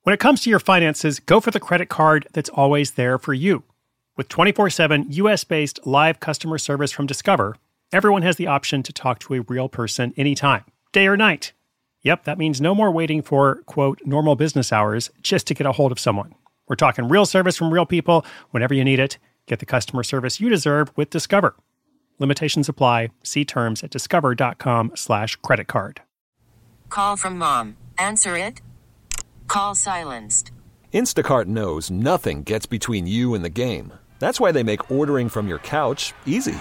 When it comes to your finances, go for the credit card that's always there for you. With 24/7 US-based live customer service from Discover, everyone has the option to talk to a real person anytime, day or night. Yep, that means no more waiting for, quote, normal business hours just to get a hold of someone. We're talking real service from real people whenever you need it. Get the customer service you deserve with Discover. Limitations apply. See terms at discover.com/creditcard. Call from mom. Answer it. Call silenced. Instacart knows nothing gets between you and the game. That's why they make ordering from your couch easy.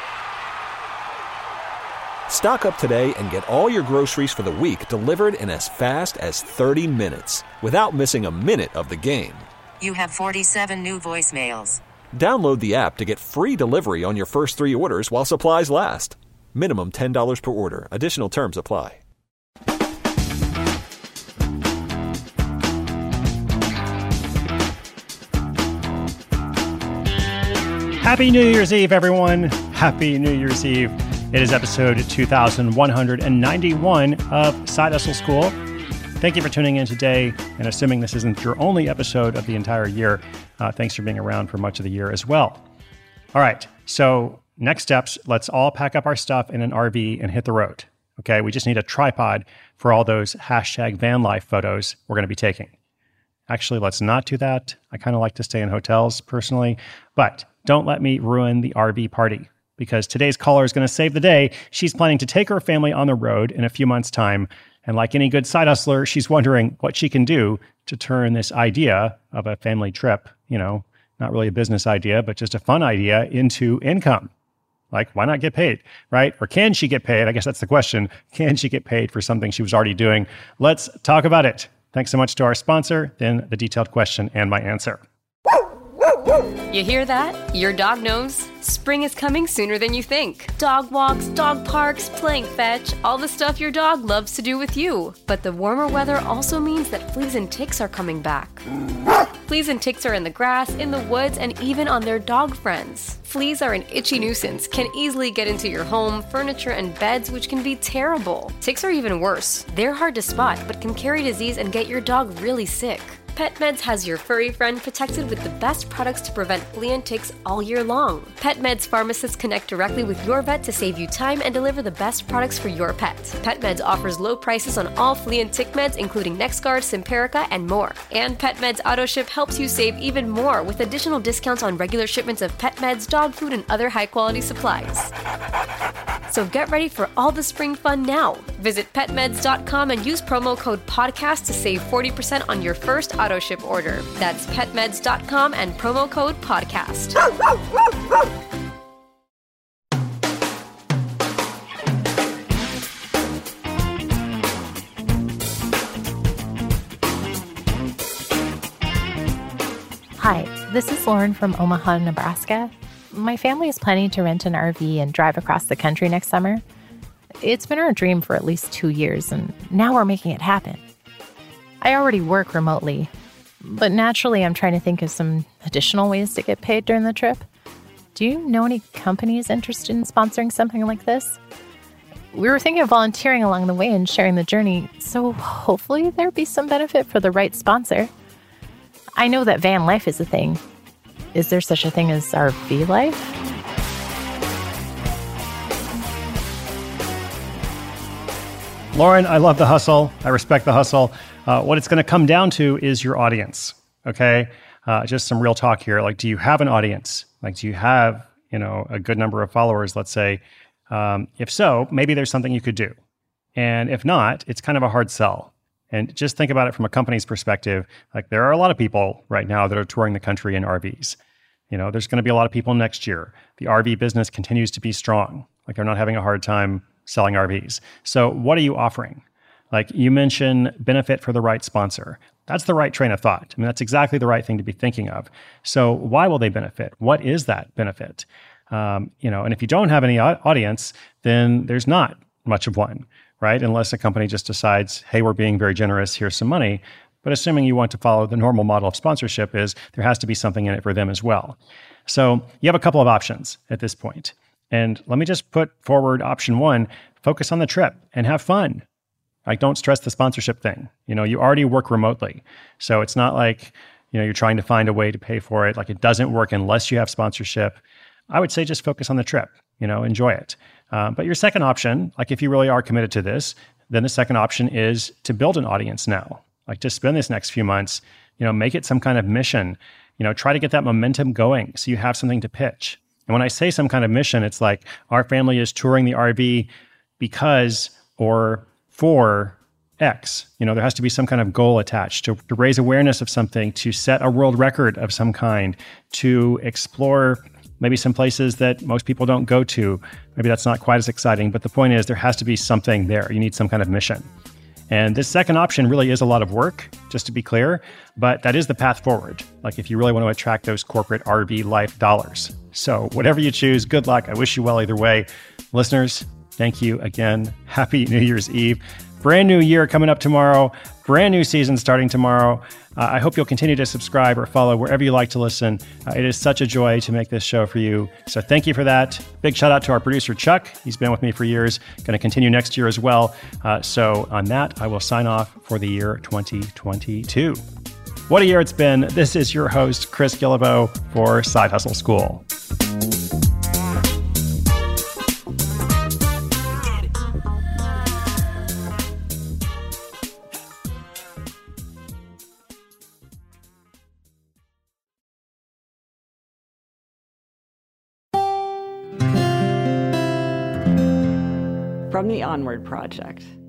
Stock up today and get all your groceries for the week delivered in as fast as 30 minutes without missing a minute of the game. You have 47 new voicemails. Download the app to get free delivery on your first 3 orders while supplies last. Minimum $10 per order. Additional terms apply. Happy New Year's Eve, everyone. Happy New Year's Eve. It is episode 2191 of Side Hustle School. Thank you for tuning in today, and assuming this isn't your only episode of the entire year, thanks for being around for much of the year as well. All right, so next steps, let's all pack up our stuff in an RV and hit the road. Okay, we just need a tripod for all those hashtag van life photos we're going to be taking. Actually, let's not do that. I kind of like to stay in hotels personally, but don't let me ruin the RV party, because today's caller is going to save the day. She's planning to take her family on the road in a few months' time. And like any good side hustler, she's wondering what she can do to turn this idea of a family trip, not really a business idea, but just a fun idea, into income. Like, why not get paid, right? Or can she get paid? I guess that's the question. Can she get paid for something she was already doing? Let's talk about it. Thanks so much to our sponsor, then the detailed question and my answer. You hear that? Your dog knows. Spring is coming sooner than you think. Dog walks, dog parks, playing fetch, all the stuff your dog loves to do with you. But the warmer weather also means that fleas and ticks are coming back. Fleas and ticks are in the grass, in the woods, and even on their dog friends. Fleas are an itchy nuisance, can easily get into your home, furniture, and beds, which can be terrible. Ticks are even worse. They're hard to spot, but can carry disease and get your dog really sick. PetMeds has your furry friend protected with the best products to prevent flea and ticks all year long. PetMeds pharmacists connect directly with your vet to save you time and deliver the best products for your pet. PetMeds offers low prices on all flea and tick meds, including NexGard, Simparica, and more. And PetMeds AutoShip helps you save even more with additional discounts on regular shipments of pet meds, dog food, and other high-quality supplies. So get ready for all the spring fun now. Visit petmeds.com and use promo code PODCAST to save 40% on your first AutoShip order. That's petmeds.com and promo code PODCAST. Hi, this is Lauren from Omaha, Nebraska. My family is planning to rent an RV and drive across the country next summer. It's been our dream for at least 2 years, and now we're making it happen. I already work remotely, but naturally I'm trying to think of some additional ways to get paid during the trip. Do you know any companies interested in sponsoring something like this? We were thinking of volunteering along the way and sharing the journey, so hopefully there'd be some benefit for the right sponsor. I know that van life is a thing. Is there such a thing as RV life? Lauren, I love the hustle. I respect the hustle. What it's going to come down to is your audience, okay? Just some real talk here. Like, do you have an audience? Like, do you have, a good number of followers, let's say? If so, maybe there's something you could do. And if not, it's kind of a hard sell. And just think about it from a company's perspective. Like, there are a lot of people right now that are touring the country in RVs. There's going to be a lot of people next year. The RV business continues to be strong. Like, they're not having a hard time selling RVs. So what are you offering? Like, you mentioned benefit for the right sponsor. That's the right train of thought. I mean, that's exactly the right thing to be thinking of. So why will they benefit? What is that benefit? And if you don't have any audience, then there's not much of one, right? Unless a company just decides, hey, we're being very generous, here's some money. But assuming you want to follow the normal model of sponsorship is there has to be something in it for them as well. So you have a couple of options at this point. And let me just put forward option one, focus on the trip and have fun. Like, don't stress the sponsorship thing. You already work remotely. So it's not like, you're trying to find a way to pay for it. Like, it doesn't work unless you have sponsorship. I would say just focus on the trip, enjoy it. But your second option, like if you really are committed to this, then the second option is to build an audience now. Like, just spend this next few months, make it some kind of mission, try to get that momentum going so you have something to pitch. And when I say some kind of mission, it's like our family is touring the RV because or for X. There has to be some kind of goal attached to raise awareness of something, to set a world record of some kind, to explore maybe some places that most people don't go to. Maybe that's not quite as exciting, but the point is there has to be something there. You need some kind of mission. And this second option really is a lot of work, just to be clear, but that is the path forward. Like, if you really want to attract those corporate RV life dollars. So whatever you choose, good luck. I wish you well either way. Listeners, thank you again. Happy New Year's Eve. Brand new year coming up tomorrow. Brand new season starting tomorrow. I hope you'll continue to subscribe or follow wherever you like to listen. It is such a joy to make this show for you. So thank you for that. Big shout out to our producer, Chuck. He's been with me for years. Going to continue next year as well. So on that, I will sign off for the year 2022. What a year it's been. This is your host, Chris Guillebeau for Side Hustle School. From the Onward Project.